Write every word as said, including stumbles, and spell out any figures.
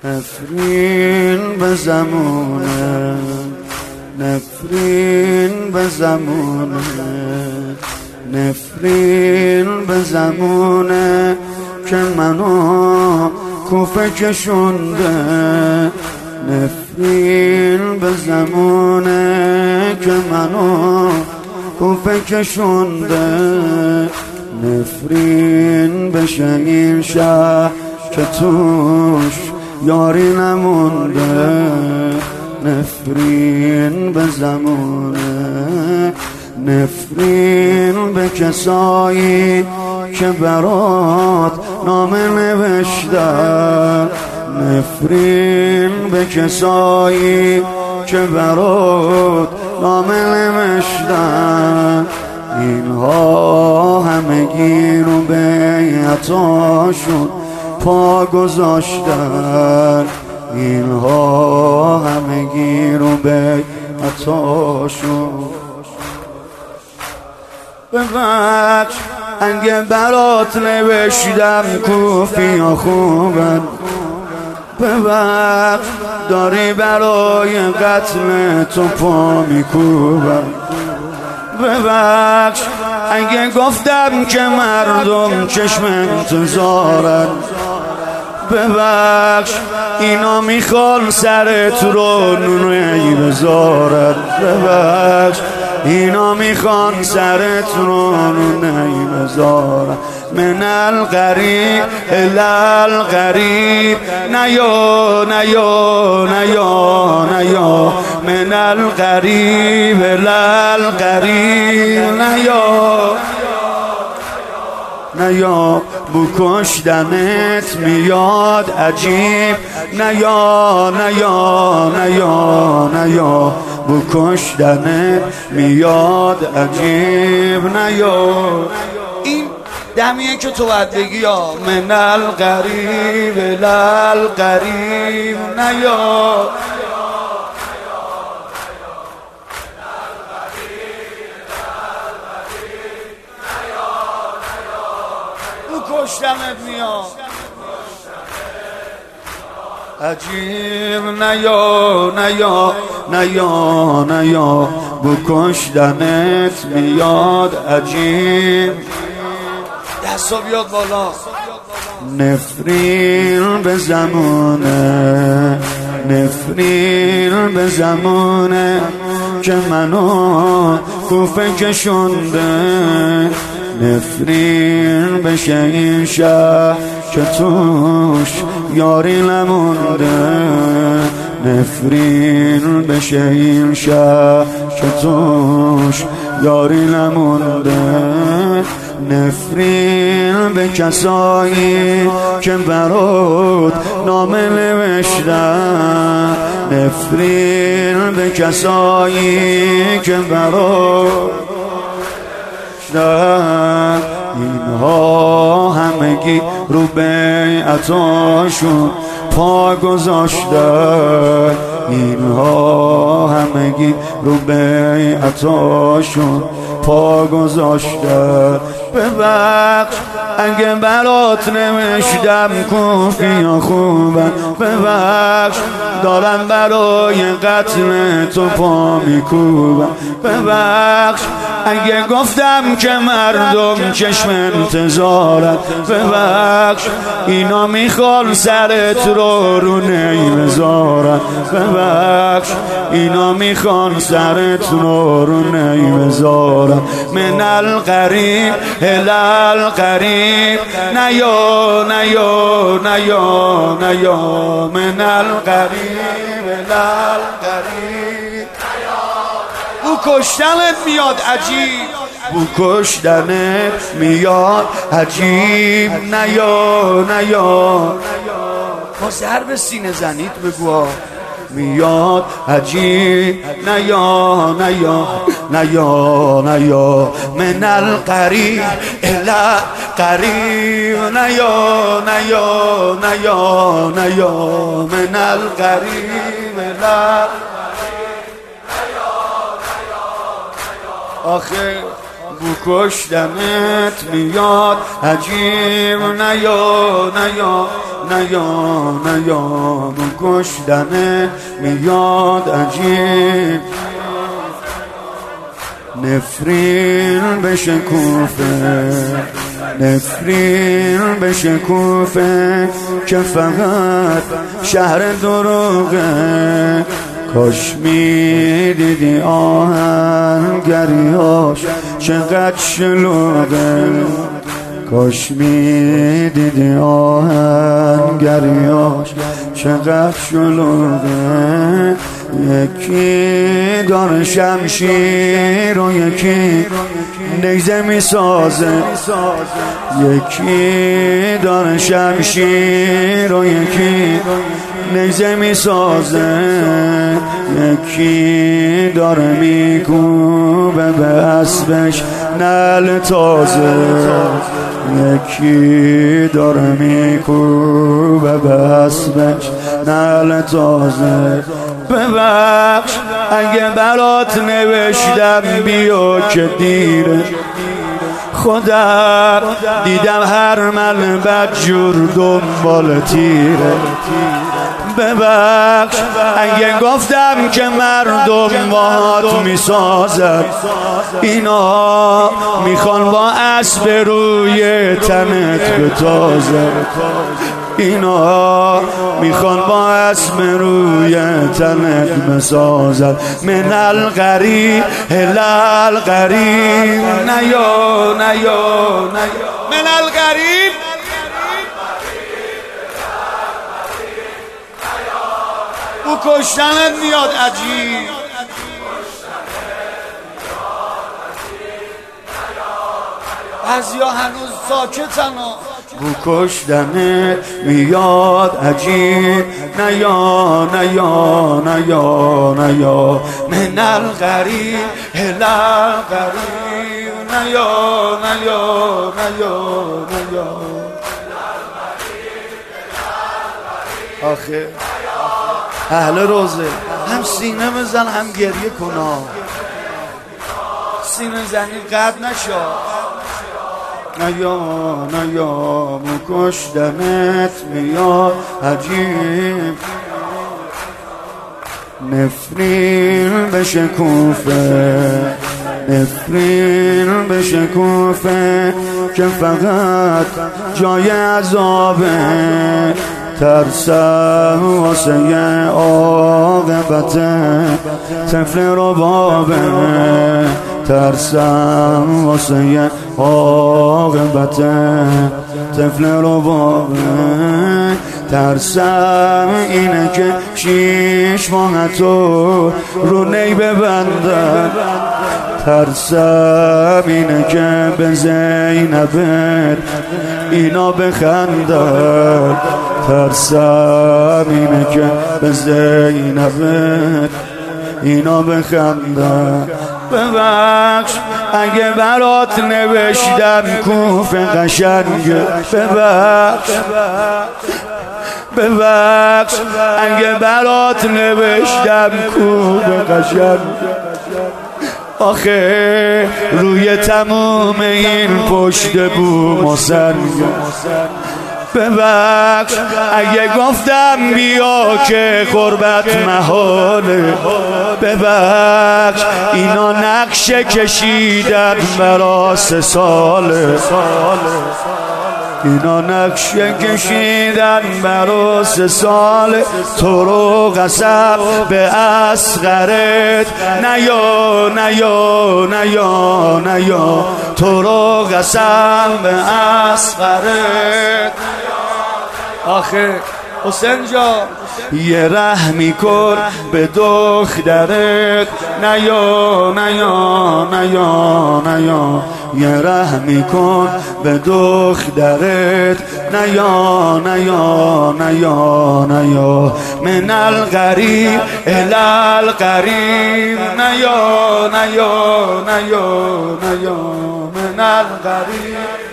نفرین به زمونه، نفرین به زمونه، نفرین به زمونه که منو کوفه کشونده. نفرین به زمونه که منو کوفه کشونده. نفرین بشه این شهر که توش یاری نمونده. نفرین به زمونه، نفرین به کسایی که برات نامه نوشتن. نفرین به کسایی که برات نامه نوشتن. اینها همگی رو بیعتاشون پا گذاشتن. اینها همگی رو بیعتاشون. ببخش اگه برات نوشتم کوفی ها خوبن. ببخش داری برای قتل تو پا میکوبن. ببخش اگه گفتم که مردم چشم انتظارن. ببخش اینا میخوان سرت رو نونی بذارن. ببخش اینا میخوان سرت رو نونی بذارن. من الغریب الالغریب نیا نیا نیا نیا. من الغریب الالغریب نیا نیا. بکشتنت میاد عجیب. نیا نیا نیا نیا. بکشتنت میاد عجیب. نیا. این دمیه که تو باید بگی یا من الغریب الالغریب نیا. بکشتنت میاد عجیب. نیا نیا نیا نیا. بکشتنت میاد عجیب. دستا بیاد بالا. نفرین به زمونه، نفرین به زمونه که منو کوفه کشونده. نفرین بشه این شهر که توش یاری نمونده. نفرین بشه این شهر که توش یاری نمونده. نفرین به کسایی که برات نامه نوشتن. نفرین به کسایی که برات نوشتن. اینها همگی رو بیعتاشون پا گذاشتن. اینها همگی رو بیعتاشون پا گذاشتن. ببخش اگه برات نوشتم کوفی ها خوبن. ببخش دارم برای قتل تو پا میکوبن. ببخش اگه گفتم که مردم چشم انتظارن. ببخش اینا میخوان سرت رو رو نی بذارن. ببخش اینا میخوان سرت رو رو نی بذارن. من الغریب الالغریب نیا نیا نیا نیا. من الغریب الالغریب. او کشتنت میاد عجیب. او کشتنت میاد عجیب. نیا نیا. با ضرب سینه زنید بگو میاد عجیب. نیا نیا نیا نیا. من الغریب الالغریب نیا نیا نیا نیا. من الغریب الالغریب. آخه بکشتنت میاد عجیب. نیا نیا نیا نیا کشتنه میاد عجیب نفرین بشه کوفه نفرین بشه کوفه که فقط شهر دروغه کاش میدیدی آهنگریاش چقدر شلوغه کاش میدیدی آهنگریاش چقدر شلوغه یکی داره شمشیر و یکی نیزه میسازه یکی داره شمشیر و یکی نیزه میسازه یکی داره میکوبه به اسبش نعل تازه یکی داره میکوبه به اسبش نعل تازه ببخش اگه برات نوشتم بیا که دیره خودم دیدم هر من بدجور دنبال تیره ببخش اگه گفتم که مردم باهات میسازن اینا میخوان با اسب روی تنت بتازن اینا میخوان با اسب روی تنت بسازن من الغریب هلال غریب نیا نیا نیا من الغریب او کشتنت میاد عجیب بعضیا هنوز ساکتن او کشتنت میاد عجیب نیا نیا نیا نیا من الغریب هلال غریب نیا نیا نیا نیا آخه اهل روزه هم سینه بزن هم گریه کنا سینه زنی قد نشا نیا نیا مکشتنت میاد عجیب نفرین بشه کوفه نفرین بشه کوفه که فقط جای عذابه ترسم واسه عاقبت طفل ربابه ترسم واسه عاقبت طفل ربابه ترسم اینه که شیش ماه تو رو نی ببندن ترسم اینه که به زینبت اینا بخندن ترسم اینه که به زینبت اینا بخندن ببخش اگه برات نوشتم کوفه قشنگه ببخش ببخش اگه برات نوشتم کوفه قشنگه آخه روی تموم این پشت بوم و سنگه ببخش اگه گفتم بیا که قربت محاله ببخش اینا نقشه کشیدن برا سه ساله اینا نقشه کشیدن برا سه ساله تو رو قسم به اصغرت نیا نیا نیا نیا تو رو قسم به اصغرت آخه حسین جا یه رحمی کن به دخترت نیا نیا نیا نیا یه رحمی کن به دخترت نیا نیا نیا نیا من الغریب الی الغریب نیا نیا نیا نیا من الغریب